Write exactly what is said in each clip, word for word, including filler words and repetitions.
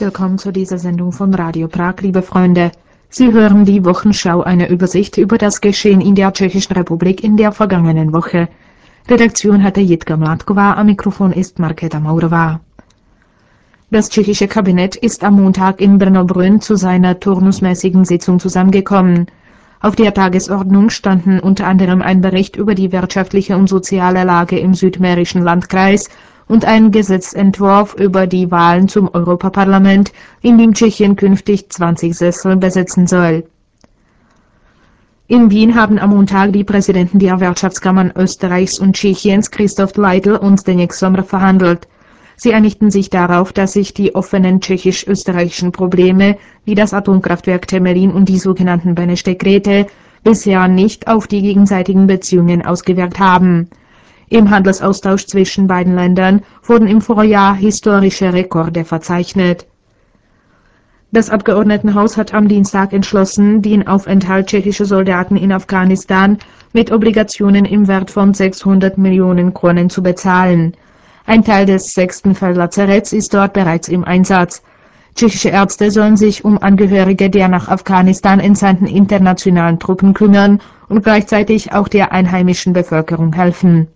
willkommen zu dieser Sendung von Radio Prag, liebe Freunde. Sie hören die Wochenschau, eine Übersicht über das Geschehen in der Tschechischen Republik in der vergangenen Woche. Redaktion hatte Jitka Mládková, am Mikrofon ist Markéta Maurová. Das tschechische Kabinett ist am Montag in Brno-Brünn zu seiner turnusmäßigen Sitzung zusammengekommen. Auf der Tagesordnung standen unter anderem ein Bericht über die wirtschaftliche und soziale Lage im südmährischen Landkreis und ein Gesetzentwurf über die Wahlen zum Europaparlament, in dem Tschechien künftig zwanzig Sessel besetzen soll. In Wien haben am Montag die Präsidenten der Wirtschaftskammern Österreichs und Tschechiens, Christoph Leitl und Zdeněk Sommer, verhandelt. Sie einigten sich darauf, dass sich die offenen tschechisch-österreichischen Probleme, wie das Atomkraftwerk Temelin und die sogenannten Beneš-Dekrete, bisher nicht auf die gegenseitigen Beziehungen ausgewirkt haben. Im Handelsaustausch zwischen beiden Ländern wurden im Vorjahr historische Rekorde verzeichnet. Das Abgeordnetenhaus hat am Dienstag entschlossen, den Aufenthalt tschechischer Soldaten in Afghanistan mit Obligationen im Wert von sechshundert Millionen Kronen zu bezahlen. Ein Teil des sechsten Feldlazaretts ist dort bereits im Einsatz. Tschechische Ärzte sollen sich um Angehörige der nach Afghanistan entsandten internationalen Truppen kümmern und gleichzeitig auch der einheimischen Bevölkerung helfen.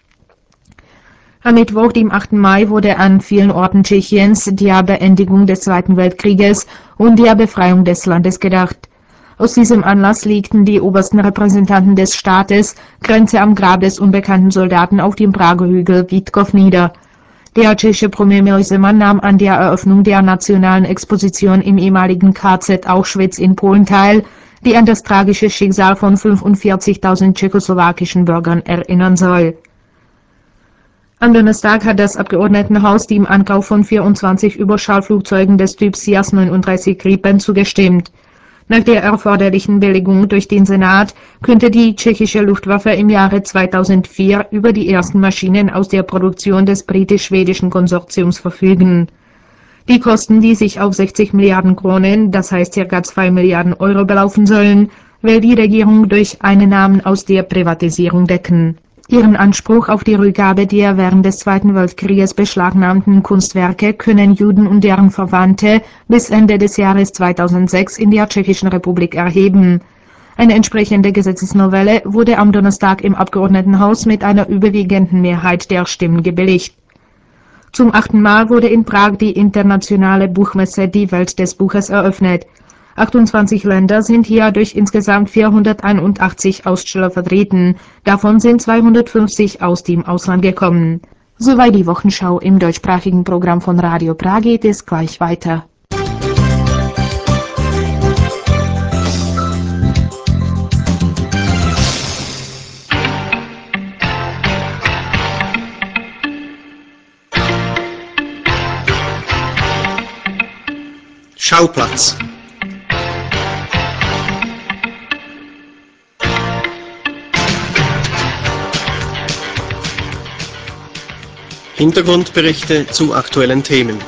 Am Mittwoch, dem achten Mai, wurde an vielen Orten Tschechiens der Beendigung des Zweiten Weltkrieges und der Befreiung des Landes gedacht. Aus diesem Anlass legten die obersten Repräsentanten des Staates Kränze am Grab des unbekannten Soldaten auf dem Prager Hügel Vítkov nieder. Der tschechische Premier Zeman nahm an der Eröffnung der nationalen Exposition im ehemaligen K Z Auschwitz in Polen teil, die an das tragische Schicksal von fünfundvierzigtausend tschechoslowakischen Bürgern erinnern soll. Am Donnerstag hat das Abgeordnetenhaus dem Ankauf von vierundzwanzig Überschallflugzeugen des Typs C I neununddreißig Gripen zugestimmt. Nach der erforderlichen Billigung durch den Senat könnte die tschechische Luftwaffe im Jahre zweitausendvier über die ersten Maschinen aus der Produktion des britisch-schwedischen Konsortiums verfügen. Die Kosten, die sich auf sechzig Milliarden Kronen, das heißt ca. zwei Milliarden Euro belaufen sollen, will die Regierung durch Einnahmen aus der Privatisierung decken. Ihren Anspruch auf die Rückgabe der während des Zweiten Weltkrieges beschlagnahmten Kunstwerke können Juden und deren Verwandte bis Ende des Jahres zweitausendsechs in der Tschechischen Republik erheben. Eine entsprechende Gesetzesnovelle wurde am Donnerstag im Abgeordnetenhaus mit einer überwiegenden Mehrheit der Stimmen gebilligt. Zum achten Mal wurde in Prag die internationale Buchmesse Die Welt des Buches eröffnet. achtundzwanzig Länder sind hier durch insgesamt vierhunderteinundachtzig Aussteller vertreten, davon sind zweihundertfünfzig aus dem Ausland gekommen. Soweit die Wochenschau. Im deutschsprachigen Programm von Radio Prag geht es gleich weiter. Schauplatz. Hintergrundberichte zu aktuellen Themen.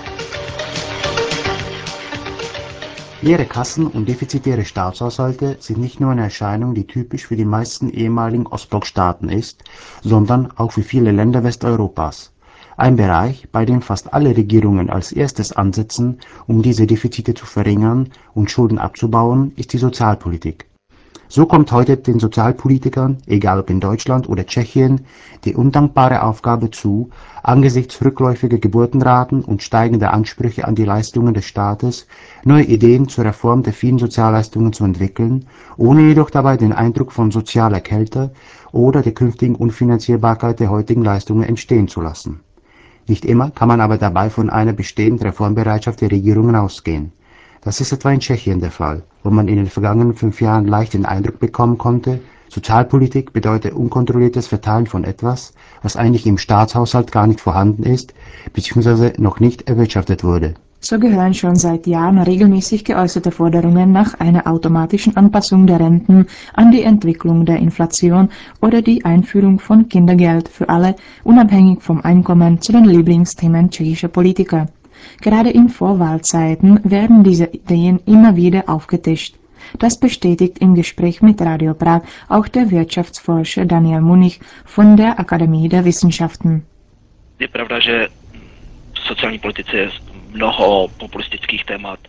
Leere Kassen und defizitäre Staatshaushalte sind nicht nur eine Erscheinung, die typisch für die meisten ehemaligen Ostblockstaaten ist, sondern auch für viele Länder Westeuropas. Ein Bereich, bei dem fast alle Regierungen als erstes ansetzen, um diese Defizite zu verringern und Schulden abzubauen, ist die Sozialpolitik. So kommt heute den Sozialpolitikern, egal ob in Deutschland oder Tschechien, die undankbare Aufgabe zu, angesichts rückläufiger Geburtenraten und steigender Ansprüche an die Leistungen des Staates neue Ideen zur Reform der vielen Sozialleistungen zu entwickeln, ohne jedoch dabei den Eindruck von sozialer Kälte oder der künftigen Unfinanzierbarkeit der heutigen Leistungen entstehen zu lassen. Nicht immer kann man aber dabei von einer bestehenden Reformbereitschaft der Regierungen ausgehen. Das ist etwa in Tschechien der Fall, wo man in den vergangenen fünf Jahren leicht den Eindruck bekommen konnte, Sozialpolitik bedeutet unkontrolliertes Verteilen von etwas, was eigentlich im Staatshaushalt gar nicht vorhanden ist bzw. noch nicht erwirtschaftet wurde. So gehören schon seit Jahren regelmäßig geäußerte Forderungen nach einer automatischen Anpassung der Renten an die Entwicklung der Inflation oder die Einführung von Kindergeld für alle, unabhängig vom Einkommen, zu den Lieblingsthemen tschechischer Politiker. Gerade in Vorwahlzeiten werden diese Ideen immer wieder aufgetischt. Das bestätigt im Gespräch mit Radio Prag auch der Wirtschaftsforscher Daniel Munich von der Akademie der Wissenschaften. Je pravda, že v sociální politice je mnoho populistických témat.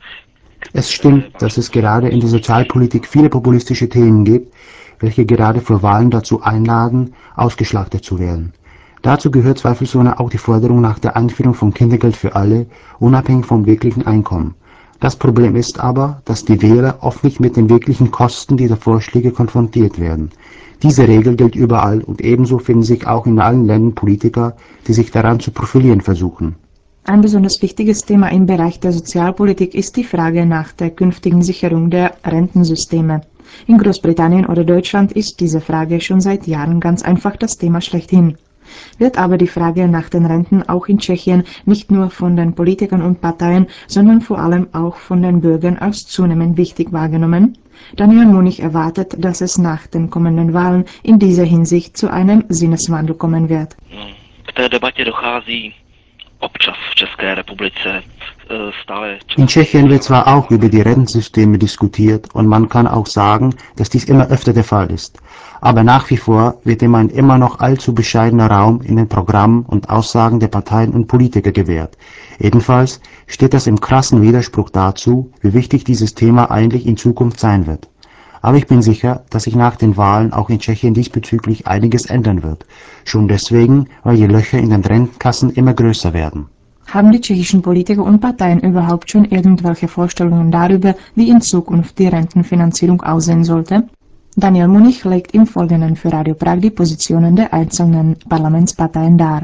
Es stimmt, dass es gerade in der Sozialpolitik viele populistische Themen gibt, welche gerade vor Wahlen dazu einladen, ausgeschlachtet zu werden. Dazu gehört zweifelsohne auch die Forderung nach der Einführung von Kindergeld für alle, unabhängig vom wirklichen Einkommen. Das Problem ist aber, dass die Wähler oft nicht mit den wirklichen Kosten dieser Vorschläge konfrontiert werden. Diese Regel gilt überall und ebenso finden sich auch in allen Ländern Politiker, die sich daran zu profilieren versuchen. Ein besonders wichtiges Thema im Bereich der Sozialpolitik ist die Frage nach der künftigen Sicherung der Rentensysteme. In Großbritannien oder Deutschland ist diese Frage schon seit Jahren ganz einfach das Thema schlechthin. Wird aber die Frage nach den Renten auch in Tschechien nicht nur von den Politikern und Parteien, sondern vor allem auch von den Bürgern als zunehmend wichtig wahrgenommen? Daniel Munich erwartet, dass es nach den kommenden Wahlen in dieser Hinsicht zu einem Sinneswandel kommen wird. K té debatě dochází občas v České republice stále. In Tschechien wird zwar auch über die Rentensysteme diskutiert und man kann auch sagen, dass dies immer öfter der Fall ist. Aber nach wie vor wird ihm ein immer noch allzu bescheidener Raum in den Programmen und Aussagen der Parteien und Politiker gewährt. Ebenfalls steht das im krassen Widerspruch dazu, wie wichtig dieses Thema eigentlich in Zukunft sein wird. Aber ich bin sicher, dass sich nach den Wahlen auch in Tschechien diesbezüglich einiges ändern wird. Schon deswegen, weil die Löcher in den Rentenkassen immer größer werden. Haben die tschechischen Politiker und Parteien überhaupt schon irgendwelche Vorstellungen darüber, wie in Zukunft die Rentenfinanzierung aussehen sollte? Daniel Munich legt im Folgenden für Radio Prag die Positionen der einzelnen Parlamentsparteien dar.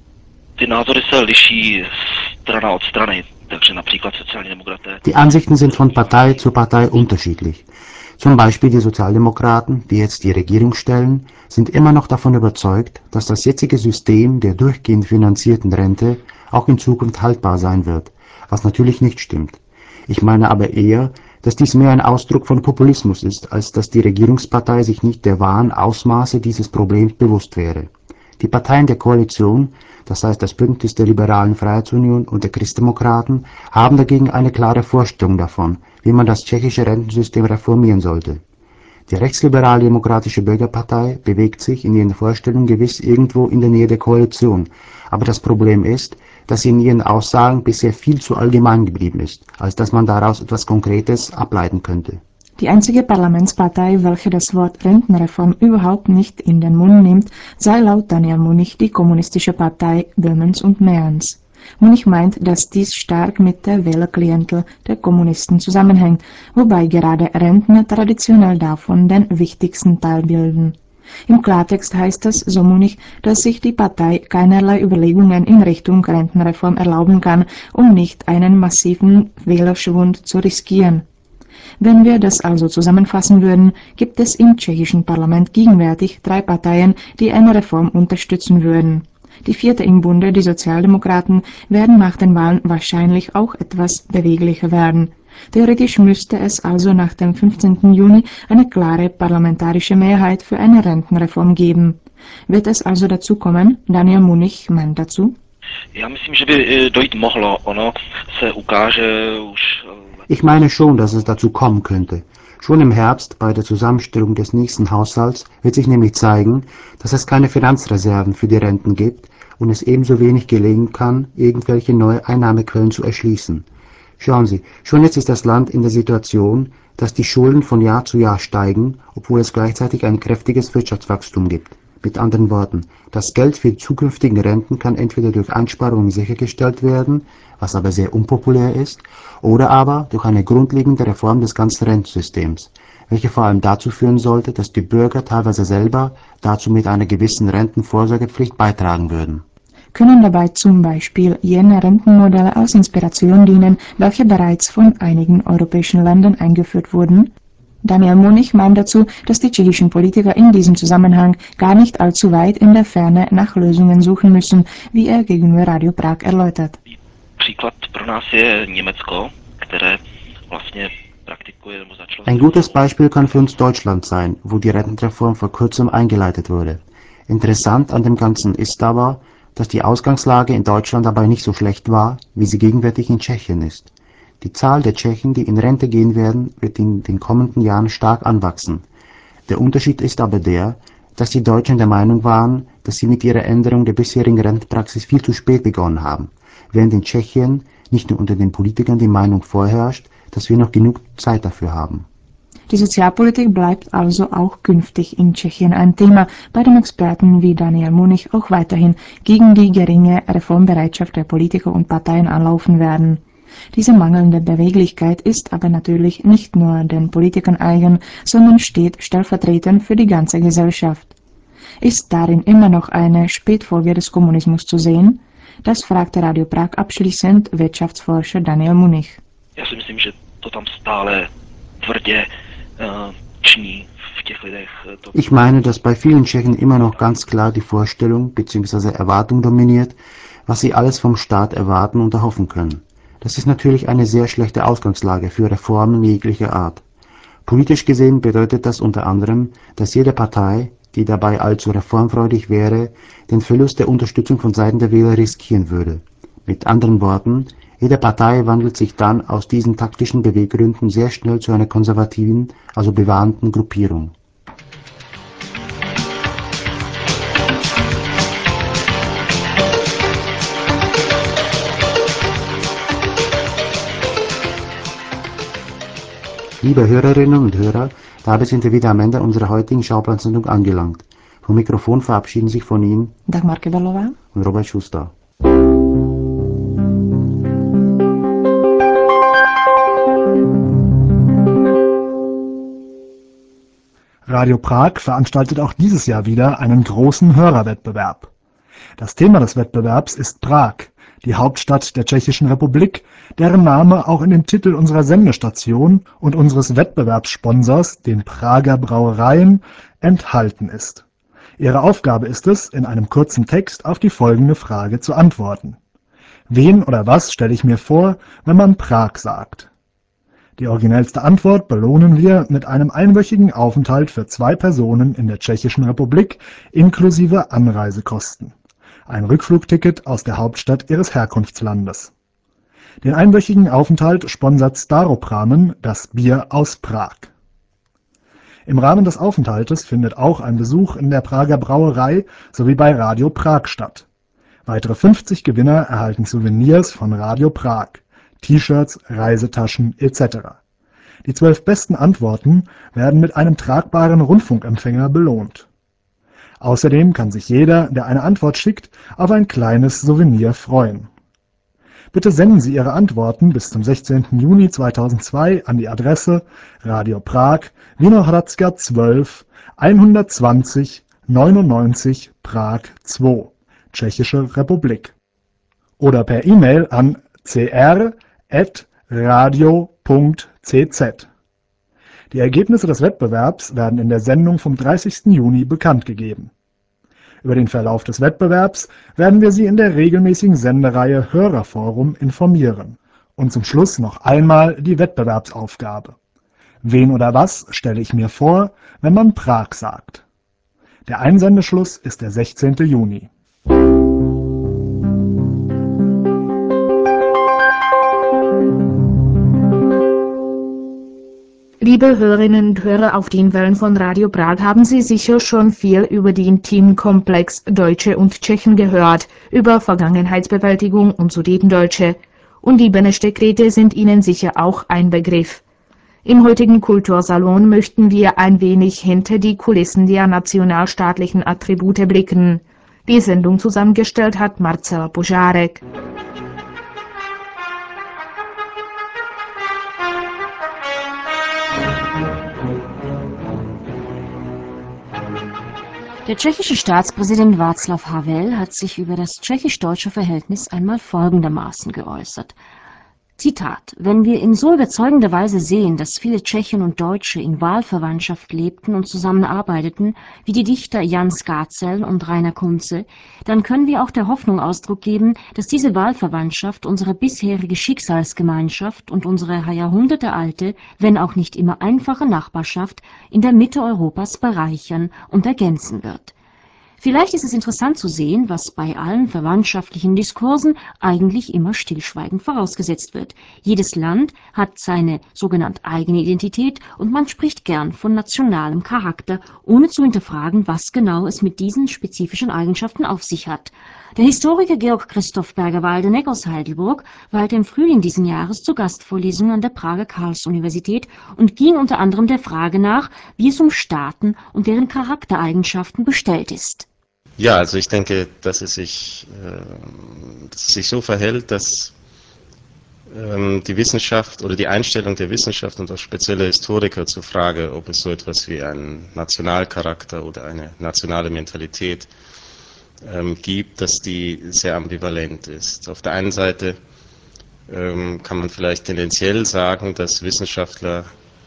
Ty názory se liší strana od strany, takže například sociální demokraté. Die Ansichten sind von Partei zu Partei unterschiedlich. Zum Beispiel die Sozialdemokraten, die jetzt die Regierung stellen, sind immer noch davon überzeugt, dass das jetzige System der durchgehend finanzierten Rente auch in Zukunft haltbar sein wird, was natürlich nicht stimmt. Ich meine aber eher, dass dies mehr ein Ausdruck von Populismus ist, als dass die Regierungspartei sich nicht der wahren Ausmaße dieses Problems bewusst wäre. Die Parteien der Koalition, das heißt das Bündnis der Liberalen Freiheitsunion und der Christdemokraten, haben dagegen eine klare Vorstellung davon, wie man das tschechische Rentensystem reformieren sollte. Die rechtsliberal-demokratische Bürgerpartei bewegt sich in ihren Vorstellungen gewiss irgendwo in der Nähe der Koalition, aber das Problem ist, dass sie in ihren Aussagen bisher viel zu allgemein geblieben ist, als dass man daraus etwas Konkretes ableiten könnte. Die einzige Parlamentspartei, welche das Wort Rentenreform überhaupt nicht in den Mund nimmt, sei laut Daniel Munich die Kommunistische Partei Böhmens und Mährens. Munich meint, dass dies stark mit der Wählerklientel der Kommunisten zusammenhängt, wobei gerade Rentner traditionell davon den wichtigsten Teil bilden. Im Klartext heißt es, so Munich, dass sich die Partei keinerlei Überlegungen in Richtung Rentenreform erlauben kann, um nicht einen massiven Wählerschwund zu riskieren. Wenn wir das also zusammenfassen würden, gibt es im tschechischen Parlament gegenwärtig drei Parteien, die eine Reform unterstützen würden. Die vierte im Bunde, die Sozialdemokraten, werden nach den Wahlen wahrscheinlich auch etwas beweglicher werden. Theoretisch müsste es also nach dem fünfzehnten Juni eine klare parlamentarische Mehrheit für eine Rentenreform geben. Wird es also dazu kommen? Daniel Munich meint dazu. Já myslím, že by dojít mohlo. Ono se ukáže už. Ich meine schon, dass es dazu kommen könnte. Schon im Herbst, bei der Zusammenstellung des nächsten Haushalts, wird sich nämlich zeigen, dass es keine Finanzreserven für die Renten gibt und es ebenso wenig gelingen kann, irgendwelche neue Einnahmequellen zu erschließen. Schauen Sie, schon jetzt ist das Land in der Situation, dass die Schulden von Jahr zu Jahr steigen, obwohl es gleichzeitig ein kräftiges Wirtschaftswachstum gibt. Mit anderen Worten, das Geld für die zukünftigen Renten kann entweder durch Einsparungen sichergestellt werden, was aber sehr unpopulär ist, oder aber durch eine grundlegende Reform des ganzen Rentensystems, welche vor allem dazu führen sollte, dass die Bürger teilweise selber dazu mit einer gewissen Rentenvorsorgepflicht beitragen würden. Können dabei zum Beispiel jene Rentenmodelle als Inspiration dienen, welche bereits von einigen europäischen Ländern eingeführt wurden? Daniel Munich meint dazu, dass die tschechischen Politiker in diesem Zusammenhang gar nicht allzu weit in der Ferne nach Lösungen suchen müssen, wie er gegenüber Radio Prag erläutert. Ein gutes Beispiel kann für uns Deutschland sein, wo die Rentenreform vor kurzem eingeleitet wurde. Interessant an dem Ganzen ist aber, dass die Ausgangslage in Deutschland dabei nicht so schlecht war, wie sie gegenwärtig in Tschechien ist. Die Zahl der Tschechen, die in Rente gehen werden, wird in den kommenden Jahren stark anwachsen. Der Unterschied ist aber der, dass die Deutschen der Meinung waren, dass sie mit ihrer Änderung der bisherigen Rentenpraxis viel zu spät begonnen haben, während in Tschechien nicht nur unter den Politikern die Meinung vorherrscht, dass wir noch genug Zeit dafür haben. Die Sozialpolitik bleibt also auch künftig in Tschechien ein Thema, bei dem Experten wie Daniel Munich auch weiterhin gegen die geringe Reformbereitschaft der Politiker und Parteien anlaufen werden. Diese mangelnde Beweglichkeit ist aber natürlich nicht nur den Politikern eigen, sondern steht stellvertretend für die ganze Gesellschaft. Ist darin immer noch eine Spätfolge des Kommunismus zu sehen? Das fragte Radio Prag abschließend Wirtschaftsforscher Daniel Munich. Já si myslím, že to tam stále tvrdě uh, ční v těch lidech. To... Ich meine, dass bei vielen Tschechen immer noch ganz klar die Vorstellung bzw. Erwartung dominiert, was sie alles vom Staat erwarten und erhoffen können. Das ist natürlich eine sehr schlechte Ausgangslage für Reformen jeglicher Art. Politisch gesehen bedeutet das unter anderem, dass jede Partei, die dabei allzu reformfreudig wäre, den Verlust der Unterstützung von Seiten der Wähler riskieren würde. Mit anderen Worten, jede Partei wandelt sich dann aus diesen taktischen Beweggründen sehr schnell zu einer konservativen, also bewahrenden Gruppierung. Liebe Hörerinnen und Hörer, dabei sind wir wieder am Ende unserer heutigen Schauplan-Sendung angelangt. Vom Mikrofon verabschieden sich von Ihnen Dagmar Kebelová und Robert Schuster. Radio Prag veranstaltet auch dieses Jahr wieder einen großen Hörerwettbewerb. Das Thema des Wettbewerbs ist Prag, die Hauptstadt der Tschechischen Republik, deren Name auch in dem Titel unserer Sendestation und unseres Wettbewerbssponsors, den Prager Brauereien, enthalten ist. Ihre Aufgabe ist es, in einem kurzen Text auf die folgende Frage zu antworten. Wen oder was stelle ich mir vor, wenn man Prag sagt? Die originellste Antwort belohnen wir mit einem einwöchigen Aufenthalt für zwei Personen in der Tschechischen Republik inklusive Anreisekosten. Ein Rückflugticket aus der Hauptstadt ihres Herkunftslandes. Den einwöchigen Aufenthalt sponsert Staropramen, das Bier aus Prag. Im Rahmen des Aufenthaltes findet auch ein Besuch in der Prager Brauerei sowie bei Radio Prag statt. Weitere fünfzig Gewinner erhalten Souvenirs von Radio Prag, T-Shirts, Reisetaschen et cetera. Die zwölf besten Antworten werden mit einem tragbaren Rundfunkempfänger belohnt. Außerdem kann sich jeder, der eine Antwort schickt, auf ein kleines Souvenir freuen. Bitte senden Sie Ihre Antworten bis zum sechzehnten Juni zweitausendzwei an die Adresse Radio Prag, Winohradska zwölf, hundertzwanzig neunundneunzig Prag zwei, Tschechische Republik. Oder per E-Mail an c r at radio punkt c z. Die Ergebnisse des Wettbewerbs werden in der Sendung vom dreißigsten Juni bekannt gegeben. Über den Verlauf des Wettbewerbs werden wir Sie in der regelmäßigen Sendereihe Hörerforum informieren. Und zum Schluss noch einmal die Wettbewerbsaufgabe. Wen oder was stelle ich mir vor, wenn man Prag sagt? Der Einsendeschluss ist der sechzehnten Juni. Liebe Hörerinnen und Hörer auf den Wellen von Radio Prag, haben Sie sicher schon viel über den Themenkomplex Deutsche und Tschechen gehört, über Vergangenheitsbewältigung und Sudetendeutsche. Und die Beneš-Dekrete sind Ihnen sicher auch ein Begriff. Im heutigen Kultursalon möchten wir ein wenig hinter die Kulissen der nationalstaatlichen Attribute blicken. Die Sendung zusammengestellt hat Marcel Požárek. Der tschechische Staatspräsident Václav Havel hat sich über das tschechisch-deutsche Verhältnis einmal folgendermaßen geäußert. Zitat: Wenn wir in so überzeugender Weise sehen, dass viele Tschechen und Deutsche in Wahlverwandtschaft lebten und zusammenarbeiteten, wie die Dichter Jan Skácel und Rainer Kunze, dann können wir auch der Hoffnung Ausdruck geben, dass diese Wahlverwandtschaft unsere bisherige Schicksalsgemeinschaft und unsere jahrhundertealte, wenn auch nicht immer einfache Nachbarschaft in der Mitte Europas bereichern und ergänzen wird. Vielleicht ist es interessant zu sehen, was bei allen verwandtschaftlichen Diskursen eigentlich immer stillschweigend vorausgesetzt wird. Jedes Land hat seine sogenannte eigene Identität und man spricht gern von nationalem Charakter, ohne zu hinterfragen, was genau es mit diesen spezifischen Eigenschaften auf sich hat. Der Historiker Georg Christoph Berger-Waldeneck aus Heidelburg weilte im Frühling diesen Jahres zu Gastvorlesungen an der Prager Karls-Universität und ging unter anderem der Frage nach, wie es um Staaten und deren Charaktereigenschaften bestellt ist. Ja, also ich denke, dass es sich, äh, dass es sich so verhält, dass ähm, die Wissenschaft oder die Einstellung der Wissenschaft und auch spezielle Historiker zur Frage, ob es so etwas wie einen Nationalcharakter oder eine nationale Mentalität ähm, gibt, dass die sehr ambivalent ist. Auf der einen Seite ähm, kann man vielleicht tendenziell sagen, dass Wissenschaftler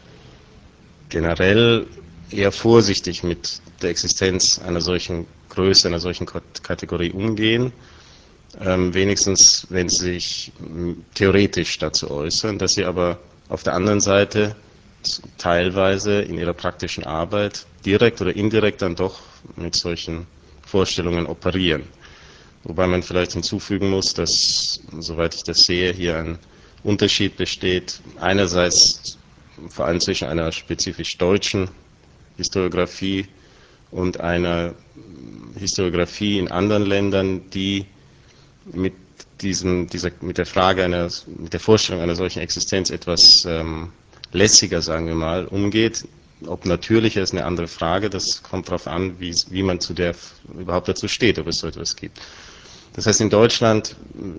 generell eher vorsichtig mit der Existenz einer solchen Größe, einer solchen Kategorie umgehen, ähm, wenigstens wenn sie sich theoretisch dazu äußern, dass sie aber auf der anderen Seite teilweise in ihrer praktischen Arbeit direkt oder indirekt dann doch mit solchen Vorstellungen operieren. Wobei man vielleicht hinzufügen muss, dass, soweit ich das sehe, hier ein Unterschied besteht, einerseits vor allem zwischen einer spezifisch deutschen Historiographie und einer Historiographie in anderen Ländern, die mit diesem, dieser, mit der Frage einer, mit der Vorstellung einer solchen Existenz etwas ähm, lässiger, sagen wir mal, umgeht. Ob natürlicher ist eine andere Frage, das kommt darauf an, wie, wie man zu der überhaupt dazu steht, ob es so etwas gibt. Das heißt, in Deutschland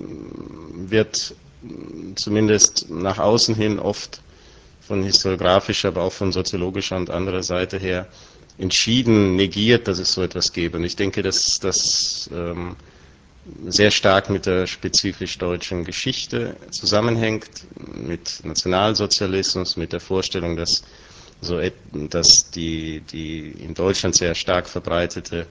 wird zumindest nach außen hin oft von historiografischer, aber auch von soziologischer und anderer Seite her entschieden negiert, dass es so etwas gäbe. Und ich denke, dass das ähm, sehr stark mit der spezifisch deutschen Geschichte zusammenhängt, mit Nationalsozialismus, mit der Vorstellung, dass, so, dass die, die in Deutschland sehr stark verbreitete,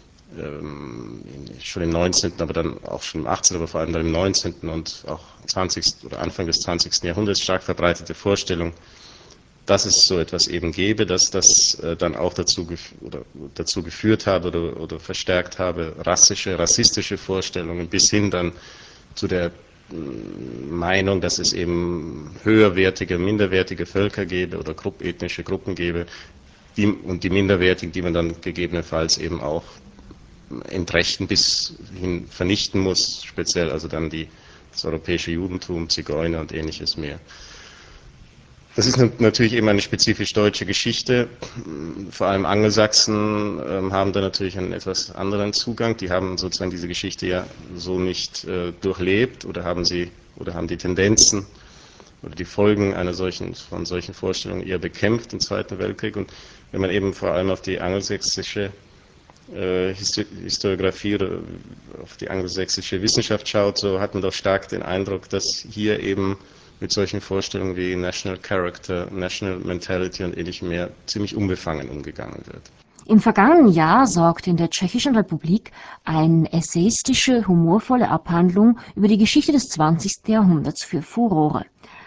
ähm, schon im neunzehnten, aber dann auch schon im achtzehnten, aber vor allem dann im neunzehnten und auch zwanzigsten oder Anfang des zwanzigsten Jahrhunderts stark verbreitete Vorstellung, dass es so etwas eben gäbe, dass das äh, dann auch dazu, oder dazu geführt habe oder, oder verstärkt habe, rassische, rassistische Vorstellungen bis hin dann zu der äh, Meinung, dass es eben höherwertige, minderwertige Völker gäbe oder grupp, ethnische Gruppen gäbe die, und die minderwertigen, die man dann gegebenenfalls eben auch entrechten bis hin vernichten muss, speziell also dann die, das europäische Judentum, Zigeuner und ähnliches mehr. Das ist natürlich eben eine spezifisch deutsche Geschichte. Vor allem Angelsachsen äh, haben da natürlich einen etwas anderen Zugang. Die haben sozusagen diese Geschichte ja so nicht äh, durchlebt oder haben sie oder haben die Tendenzen oder die Folgen einer solchen, von solchen Vorstellungen eher bekämpft im Zweiten Weltkrieg. Und wenn man eben vor allem auf die angelsächsische äh, Historiographie oder auf die angelsächsische Wissenschaft schaut, so hat man doch stark den Eindruck, dass hier eben mit solchen Vorstellungen wie National Character, National Mentality und ähnlichem mehr ziemlich unbefangen umgegangen wird. Im vergangenen Jahr sorgte in der Tschechischen Republik eine essayistische, humorvolle Abhandlung über die Geschichte des zwanzigsten Jahrhunderts für Furore.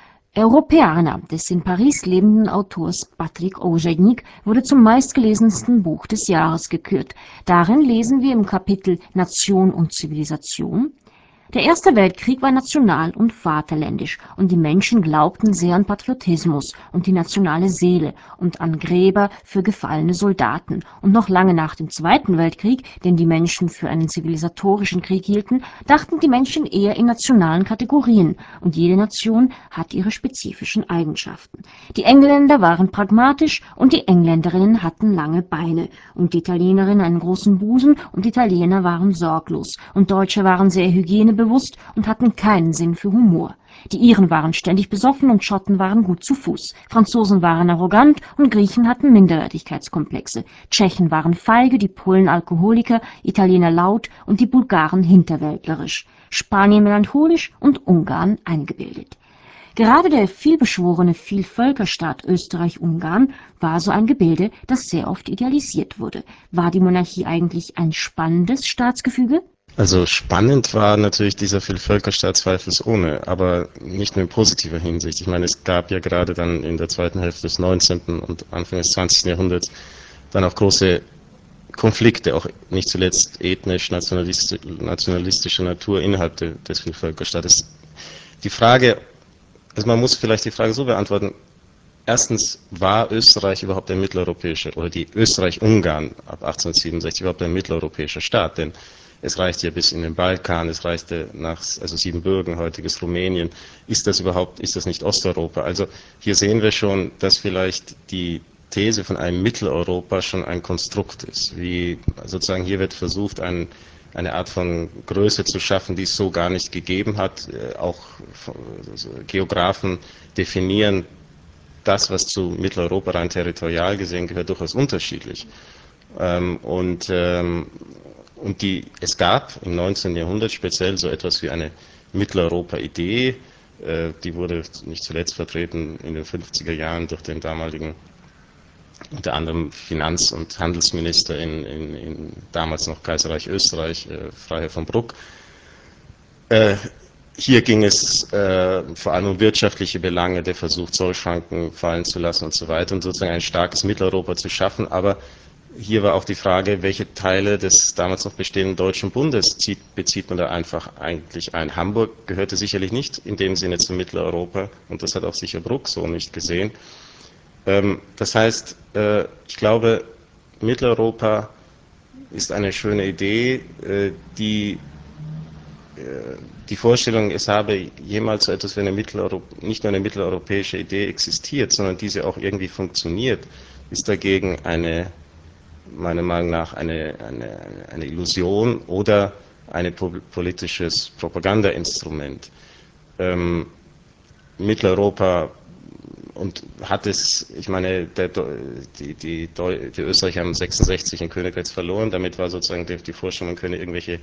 Europeana des in Paris lebenden Autors Patrick Ožeňník wurde zum meistgelesensten Buch des Jahres gekürt. Darin lesen wir im Kapitel Nation und Zivilisation: Der Erste Weltkrieg war national und vaterländisch, und die Menschen glaubten sehr an Patriotismus und die nationale Seele und an Gräber für gefallene Soldaten. Und noch lange nach dem Zweiten Weltkrieg, den die Menschen für einen zivilisatorischen Krieg hielten, dachten die Menschen eher in nationalen Kategorien, und jede Nation hat ihre spezifischen Eigenschaften. Die Engländer waren pragmatisch und die Engländerinnen hatten lange Beine, und die Italienerinnen einen großen Busen, und die Italiener waren sorglos, und Deutsche waren sehr hygienebewusst und hatten keinen Sinn für Humor. Die Iren waren ständig besoffen und Schotten waren gut zu Fuß. Franzosen waren arrogant und Griechen hatten Minderwertigkeitskomplexe. Tschechen waren feige, die Polen Alkoholiker, Italiener laut und die Bulgaren hinterwäldlerisch. Spanien melancholisch und Ungarn eingebildet. Gerade der vielbeschworene Vielvölkerstaat Österreich-Ungarn war so ein Gebilde, das sehr oft idealisiert wurde. War die Monarchie eigentlich ein spannendes Staatsgefüge? Also spannend war natürlich dieser Vielvölkerstaat zweifelsohne, aber nicht nur in positiver Hinsicht. Ich meine, es gab ja gerade dann in der zweiten Hälfte des neunzehnten und Anfang des zwanzigsten Jahrhunderts dann auch große Konflikte, auch nicht zuletzt ethnisch, nationalistisch, nationalistischer Natur innerhalb de, des Vielvölkerstaates. Die Frage, also man muss vielleicht die Frage so beantworten: Erstens, war Österreich überhaupt ein mitteleuropäischer, oder die Österreich-Ungarn ab achtzehnhundertsiebenundsechzig überhaupt ein mitteleuropäischer Staat? Denn es reicht ja bis in den Balkan, es reichte nach, also Siebenbürgen, heutiges Rumänien. Ist das überhaupt, ist das nicht Osteuropa? Also hier sehen wir schon, dass vielleicht die These von einem Mitteleuropa schon ein Konstrukt ist. Wie sozusagen hier wird versucht, ein, eine Art von Größe zu schaffen, die es so gar nicht gegeben hat. Auch Geographen definieren das, was zu Mitteleuropa rein territorial gesehen gehört, durchaus unterschiedlich. Und, und die, es gab im neunzehnten Jahrhundert speziell so etwas wie eine Mitteleuropa-Idee, die wurde nicht zuletzt vertreten in den fünfziger Jahren durch den damaligen unter anderem Finanz- und Handelsminister in, in, in damals noch Kaiserreich Österreich, äh, Freiherr von Bruck. Äh, hier ging es äh, vor allem um wirtschaftliche Belange, der Versuch, Zollschranken fallen zu lassen und so weiter und sozusagen ein starkes Mitteleuropa zu schaffen. Aber hier war auch die Frage, welche Teile des damals noch bestehenden Deutschen Bundes zieht, bezieht man da einfach eigentlich ein. Hamburg gehörte sicherlich nicht in dem Sinne zu Mitteleuropa und das hat auch sicher Bruck so nicht gesehen. Das heißt, ich glaube, Mitteleuropa ist eine schöne Idee, die die Vorstellung, es habe jemals so etwas wie eine Mitteleuropa, nicht nur eine mitteleuropäische Idee existiert, sondern diese auch irgendwie funktioniert, ist dagegen eine, meiner Meinung nach, eine, eine, eine Illusion oder ein politisches Propagandainstrument. Ähm, Mitteleuropa und hat es, ich meine, der, die, die, die Österreicher haben sechsundsechzig in Königgrätz verloren, damit war sozusagen die, die Vorstellung, man könne irgendwelche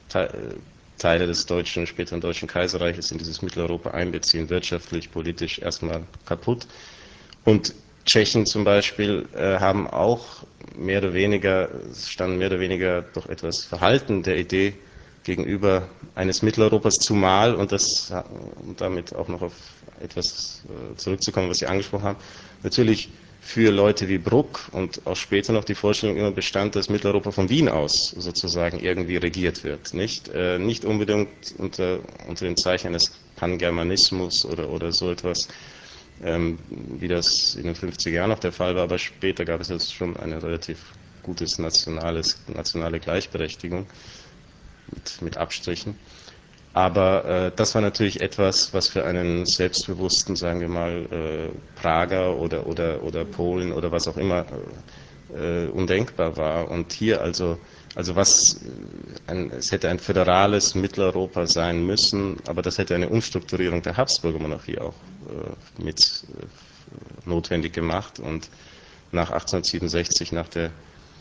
Teile des deutschen, späteren deutschen Kaiserreiches in dieses Mitteleuropa einbeziehen, wirtschaftlich, politisch erstmal kaputt. Und Tschechen zum Beispiel äh, haben auch mehr oder weniger, standen mehr oder weniger doch etwas verhalten der Idee gegenüber eines Mitteleuropas, zumal, und das, um damit auch noch auf etwas äh, zurückzukommen, was Sie angesprochen haben, natürlich für Leute wie Bruck und auch später noch die Vorstellung immer bestand, dass Mitteleuropa von Wien aus sozusagen irgendwie regiert wird. Nicht, äh, nicht unbedingt unter, unter dem Zeichen eines Pangermanismus oder, oder so etwas, ähm, wie das in den fünfziger Jahren noch der Fall war, aber später gab es jetzt schon eine relativ gutes nationales, nationale Gleichberechtigung mit, mit Abstrichen. Aber äh, das war natürlich etwas, was für einen selbstbewussten, sagen wir mal, äh, Prager oder, oder, oder Polen oder was auch immer äh, undenkbar war. Und hier also, also was, ein, es hätte ein föderales Mitteleuropa sein müssen, aber das hätte eine Umstrukturierung der Habsburger Monarchie auch äh, mit äh, notwendig gemacht. Und nach achtzehnhundertsiebenundsechzig, nach der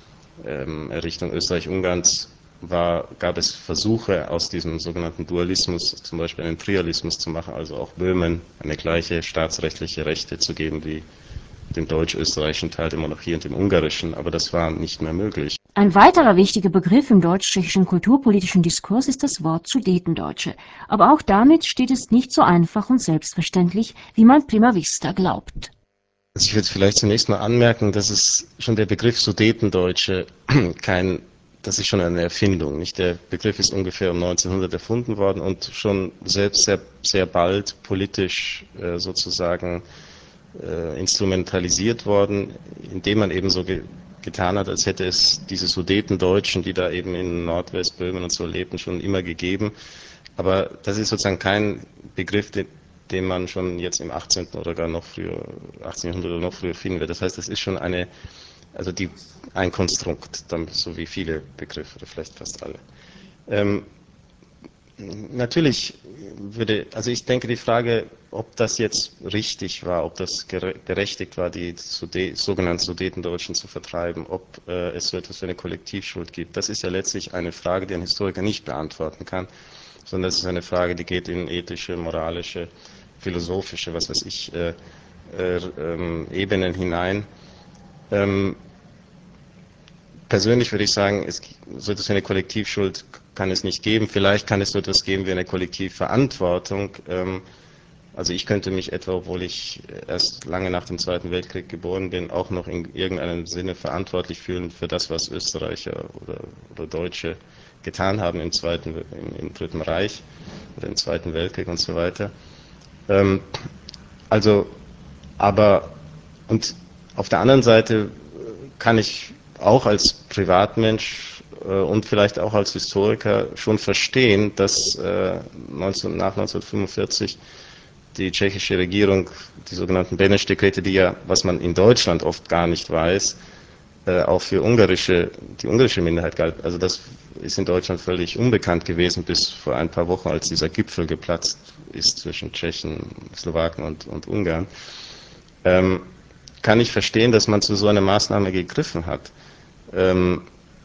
ähm, Errichtung Österreich-Ungarns, war, gab es Versuche, aus diesem sogenannten Dualismus zum Beispiel einen Trialismus zu machen, also auch Böhmen eine gleiche staatsrechtliche Rechte zu geben wie dem deutsch-österreichischen Teil der Monarchie und dem ungarischen, aber das war nicht mehr möglich. Ein weiterer wichtiger Begriff im deutsch-tschechischen kulturpolitischen Diskurs ist das Wort Sudetendeutsche. Aber auch damit steht es nicht so einfach und selbstverständlich, wie man prima vista glaubt. Also ich würde vielleicht zunächst mal anmerken, dass es schon der Begriff Sudetendeutsche kein Das ist schon eine Erfindung. Nicht? Der Begriff ist ungefähr um neunzehnhundert erfunden worden und schon selbst sehr, sehr bald politisch äh, sozusagen äh, instrumentalisiert worden, indem man eben so ge getan hat, als hätte es diese Sudetendeutschen, die da eben in Nordwestböhmen und so lebten, schon immer gegeben. Aber das ist sozusagen kein Begriff, den, den man schon jetzt im achtzehnten oder gar noch früher, achtzehnten Jahrhundert oder noch früher finden wird. Das heißt, das ist schon eine Also die, ein Konstrukt, so wie viele Begriffe, oder vielleicht fast alle. Ähm, natürlich würde, also ich denke, die Frage, ob das jetzt richtig war, ob das berechtigt war, die Sude, sogenannten Sudetendeutschen zu vertreiben, ob äh, es so etwas wie eine Kollektivschuld gibt, das ist ja letztlich eine Frage, die ein Historiker nicht beantworten kann, sondern es ist eine Frage, die geht in ethische, moralische, philosophische, was weiß ich, äh, äh, äh, Ebenen hinein. Ähm, persönlich würde ich sagen, es, so etwas wie eine Kollektivschuld kann es nicht geben. Vielleicht kann es so etwas geben wie eine Kollektivverantwortung. Ähm, also ich könnte mich etwa, obwohl ich erst lange nach dem Zweiten Weltkrieg geboren bin, auch noch in irgendeinem Sinne verantwortlich fühlen für das, was Österreicher oder, oder Deutsche getan haben im, Zweiten, im, im Dritten Reich oder im Zweiten Weltkrieg und so weiter. Ähm, also, aber, und auf der anderen Seite kann ich auch als Privatmensch und vielleicht auch als Historiker schon verstehen, dass neunzehn, nach neunzehnhundertfünfundvierzig die tschechische Regierung die sogenannten Beneš-Dekrete, die ja, was man in Deutschland oft gar nicht weiß, auch für ungarische, die ungarische Minderheit galt. Also das ist in Deutschland völlig unbekannt gewesen bis vor ein paar Wochen, als dieser Gipfel geplatzt ist zwischen Tschechen, Slowaken und, und Ungarn. Ähm, kann ich verstehen, dass man zu so einer Maßnahme gegriffen hat. Ähm,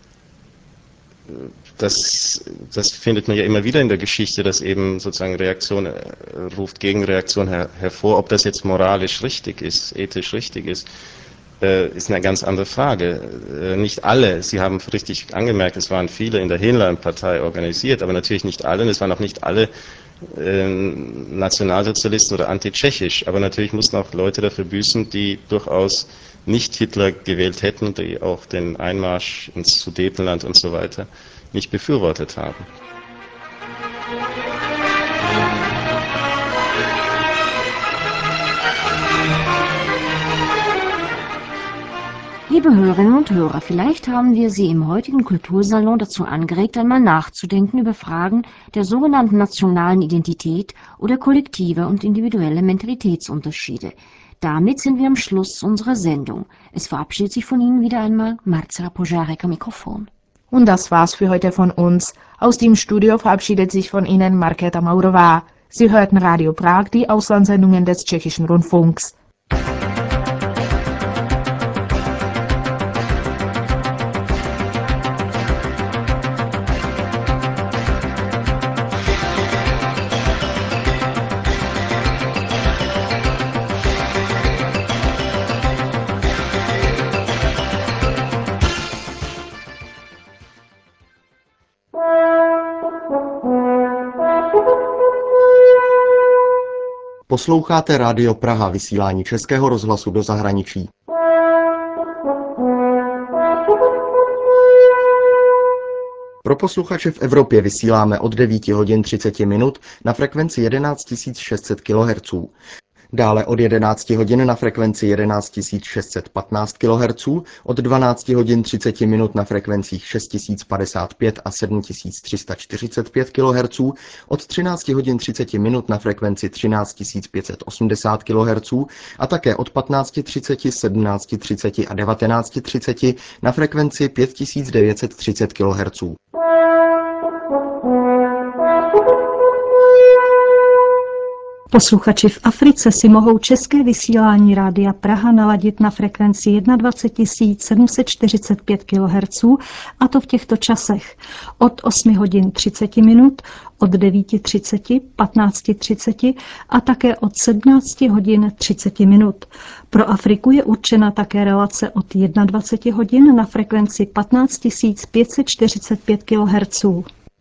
das, das findet man ja immer wieder in der Geschichte, dass eben sozusagen Reaktion äh, ruft Gegenreaktion her, hervor. Ob das jetzt moralisch richtig ist, ethisch richtig ist, äh, ist eine ganz andere Frage. Äh, nicht alle, Sie haben richtig angemerkt, es waren viele in der Henlein-Partei organisiert, aber natürlich nicht alle, und es waren auch nicht alle äh, Nationalsozialisten oder antitschechisch, aber natürlich mussten auch Leute dafür büßen, die durchaus nicht Hitler gewählt hätten, die auch den Einmarsch ins Sudetenland und so weiter nicht befürwortet haben. Liebe Hörerinnen und Hörer, vielleicht haben wir Sie im heutigen Kultursalon dazu angeregt, einmal nachzudenken über Fragen der sogenannten nationalen Identität oder kollektive und individuelle Mentalitätsunterschiede. Damit sind wir am Schluss unserer Sendung. Es verabschiedet sich von Ihnen wieder einmal Marcela Požárek am Mikrofon. Und das war's für heute von uns. Aus dem Studio verabschiedet sich von Ihnen Markéta Maurová. Sie hörten Radio Prag, die Auslandssendungen des Tschechischen Rundfunks. Posloucháte Rádio Praha, vysílání Českého rozhlasu do zahraničí. Pro posluchače v Evropě vysíláme od devět hodin třicet minut na frekvenci jedenáct tisíc šest set kilohertzů. Dále od jedenácti hodin na frekvenci jedenáct tisíc šest set patnáct kilohertzů, od dvanácti hodin třicet minut na frekvencích šest tisíc padesát pět a sedm tisíc tři sta čtyřicet pět kilohertzů, od třinácti hodin třicet minut na frekvenci třináct tisíc pět set osmdesát kilohertzů a také od patnácti třicet, sedmnácti třicet a devatenácti třicet na frekvenci pět tisíc devět set třicet kilohertzů. Posluchači v Africe si mohou české vysílání Rádia Praha naladit na frekvenci dvacet jedna tisíc sedm set čtyřicet pět kilohertzů, a to v těchto časech od osmi hodin třicet minut, od devíti třicet, patnácti třicet a také od sedmnácti hodin třicet minut. Pro Afriku je určena také relace od dvacet jedna hodin na frekvenci patnáct tisíc pět set čtyřicet pět kilohertzů.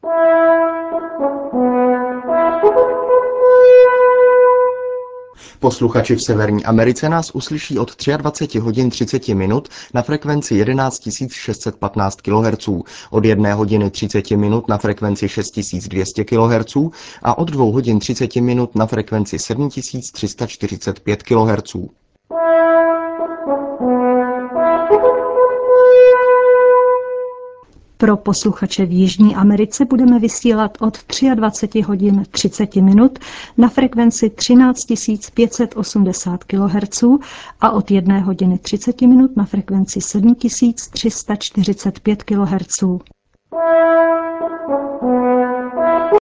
Posluchači v Severní Americe nás uslyší od dvacet tři hodin třicet minut na frekvenci jedenáct tisíc šest set patnáct kilohertzů, od jedné hodiny třicet minut na frekvenci šest tisíc dvě stě kilohertzů a od dvou hodin třicet minut na frekvenci sedm tisíc tři sta čtyřicet pět kilohertzů. Pro posluchače v Jižní Americe budeme vysílat od dvacet tři hodin třicet minut na frekvenci třináct tisíc pět set osmdesát kilohertzů a od jedné hodiny třicet minut na frekvenci sedm tisíc tři sta čtyřicet pět kilohertzů.